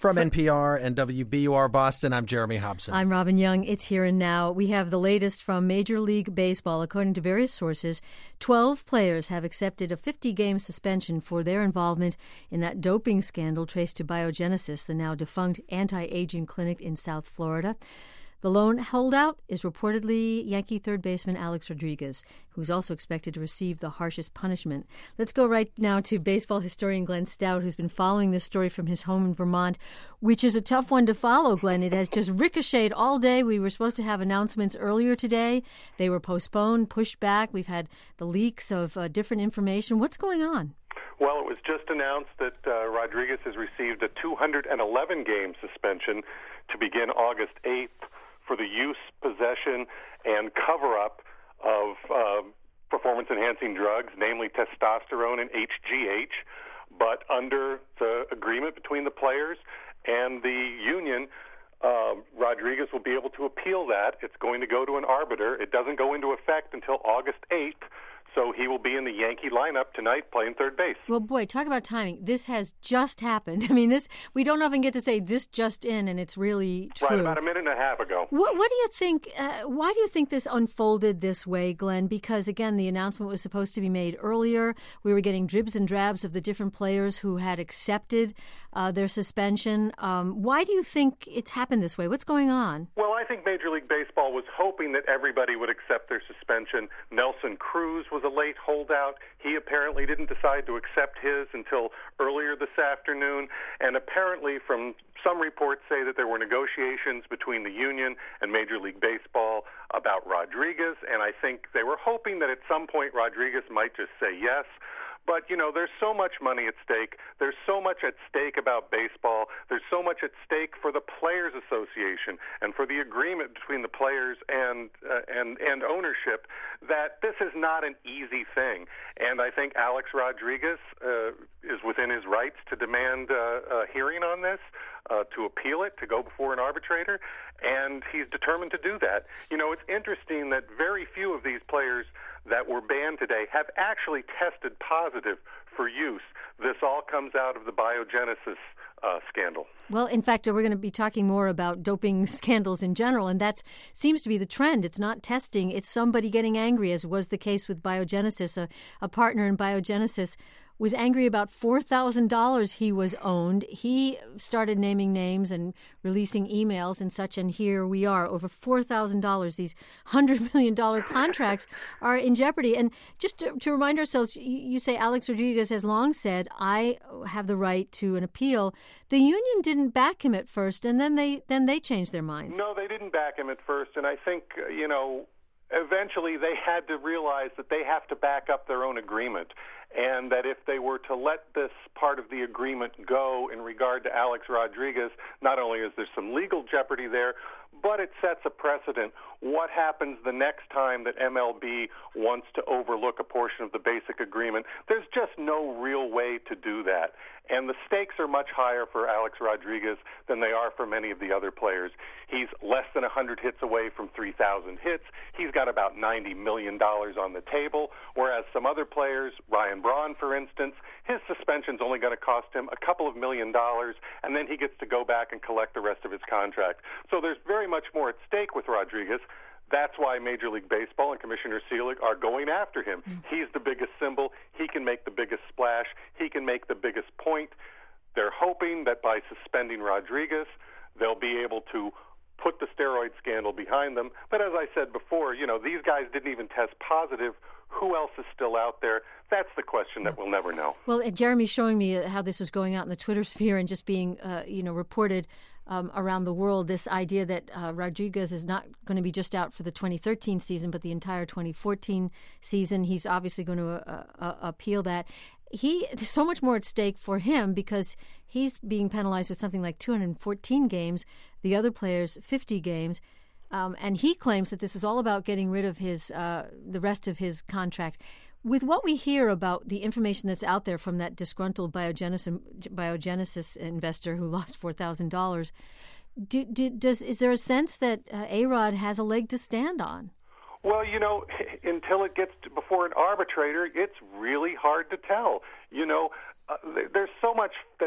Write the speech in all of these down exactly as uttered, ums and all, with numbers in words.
From N P R and W B U R Boston, I'm Jeremy Hobson. I'm Robin Young. It's Here and Now. We have the latest from Major League Baseball. According to various sources, twelve players have accepted a fifty-game suspension for their involvement in that doping scandal traced to Biogenesis, the now defunct anti-aging clinic in South Florida. The lone holdout is reportedly Yankee third baseman Alex Rodriguez, who's also expected to receive the harshest punishment. Let's go right now to baseball historian Glenn Stout, who's been following this story from his home in Vermont, which is a tough one to follow, Glenn. It has just ricocheted all day. We were supposed to have announcements earlier today. They were postponed, pushed back. We've had the leaks of uh, different information. What's going on? Well, it was just announced that uh, Rodriguez has received a two hundred eleven game suspension to begin August eighth. For the use, possession, and cover-up of uh, performance-enhancing drugs, namely testosterone and H G H. But under the agreement between the players and the union, uh, Rodriguez will be able to appeal that. It's going to go to an arbiter. It doesn't go into effect until August eighth. So he will be in the Yankee lineup tonight playing third base. Well, boy, talk about timing. This has just happened. I mean, this we don't often get to say this just in, and it's really true. Right, about a minute and a half ago. What, what do you think, uh, why do you think this unfolded this way, Glenn? Because, again, the announcement was supposed to be made earlier. We were getting dribs and drabs of the different players who had accepted uh, their suspension. Um, why do you think it's happened this way? What's going on? Well, I think Major League Baseball was hoping that everybody would accept their suspension. Nelson Cruz was a late holdout. He apparently didn't decide to accept his until earlier this afternoon, and apparently from some reports say that there were negotiations between the union and Major League Baseball about Rodriguez, and I think they were hoping that at some point Rodriguez might just say yes. But, you know, there's so much money at stake. There's so much at stake about baseball. There's so much at stake for the Players Association and for the agreement between the players and uh, and and ownership that this is not an easy thing. And I think Alex Rodriguez uh, is within his rights to demand uh, a hearing on this, uh, to appeal it, to go before an arbitrator, and he's determined to do that. You know, it's interesting that very few of these players that were banned today have actually tested positive for use. This all comes out of the Biogenesis uh, scandal. Well, in fact, we're going to be talking more about doping scandals in general, and that seems to be the trend. It's not testing, it's somebody getting angry, as was the case with Biogenesis. A, a partner in Biogenesis was angry about four thousand dollars he was owed. He started naming names and releasing emails and such, and here we are, over four thousand dollars. These one hundred million dollars contracts are in jeopardy. And just to, to remind ourselves, you, you say Alex Rodriguez has long said, I have the right to an appeal. The union didn't back him at first, and then they then they changed their minds. No, they didn't back him at first, and I think, uh, you know, eventually they had to realize that they have to back up their own agreement, and that if they were to let this part of the agreement go in regard to Alex Rodriguez, not only is there some legal jeopardy there, but it sets a precedent. What happens the next time that M L B wants to overlook a portion of the basic agreement? There's just no real way to do that. And the stakes are much higher for Alex Rodriguez than they are for many of the other players. He's less than one hundred hits away from three thousand hits. He's got about ninety million dollars on the table, whereas some other players, Ryan Braun, for instance, his suspension's only going to cost him a couple of million dollars, and then he gets to go back and collect the rest of his contract. So there's very much more at stake with Rodriguez. That's why Major League Baseball and Commissioner Selig are going after him. Mm. He's the biggest symbol. He can make the biggest splash. He can make the biggest point. They're hoping that by suspending Rodriguez, they'll be able to put the steroid scandal behind them. But as I said before, you know, these guys didn't even test positive. Who else is still out there? That's the question that we'll never know. Well, uh, Jeremy's showing me how this is going out in the Twitter sphere and just being, uh, you know, reported um, around the world. This idea that uh, Rodriguez is not going to be just out for the twenty thirteen season, but the entire twenty fourteen season. He's obviously going to uh, uh, appeal that. He there's so much more at stake for him because he's being penalized with something like two hundred fourteen games. The other players, fifty games. Um, and he claims that this is all about getting rid of his uh, the rest of his contract. With what we hear about the information that's out there from that disgruntled Biogenesis, Biogenesis investor who lost four thousand dollars, do, do, does is there a sense that uh, A-Rod has a leg to stand on? Well, you know, until it gets to before an arbitrator, it's really hard to tell. You know, uh, there's so much that's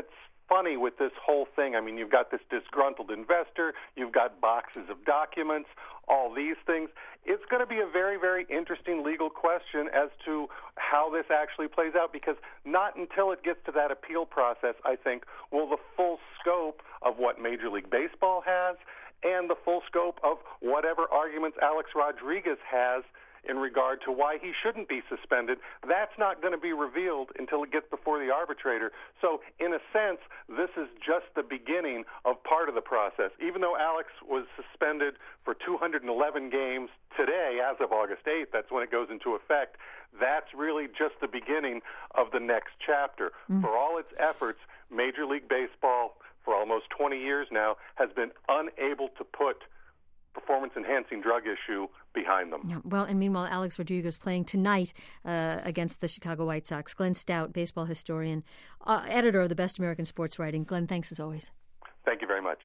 funny with this whole thing. I mean, you've got this disgruntled investor, you've got boxes of documents, all these things. It's going to be a very, very interesting legal question as to how this actually plays out, because not until it gets to that appeal process, I think, will the full scope of what Major League Baseball has and the full scope of whatever arguments Alex Rodriguez has in regard to why he shouldn't be suspended. That's not going to be revealed until it gets before the arbitrator. So, in a sense, this is just the beginning of part of the process. Even though Alex was suspended for two hundred eleven games today, as of August eighth, that's when it goes into effect, that's really just the beginning of the next chapter. Mm. For all its efforts, Major League Baseball, for almost twenty years now, has been unable to put performance-enhancing drug issue behind them. Yeah, well, and meanwhile, Alex Rodriguez playing tonight uh, against the Chicago White Sox. Glenn Stout, baseball historian, uh, editor of the Best American Sports Writing. Glenn, thanks as always. Thank you very much.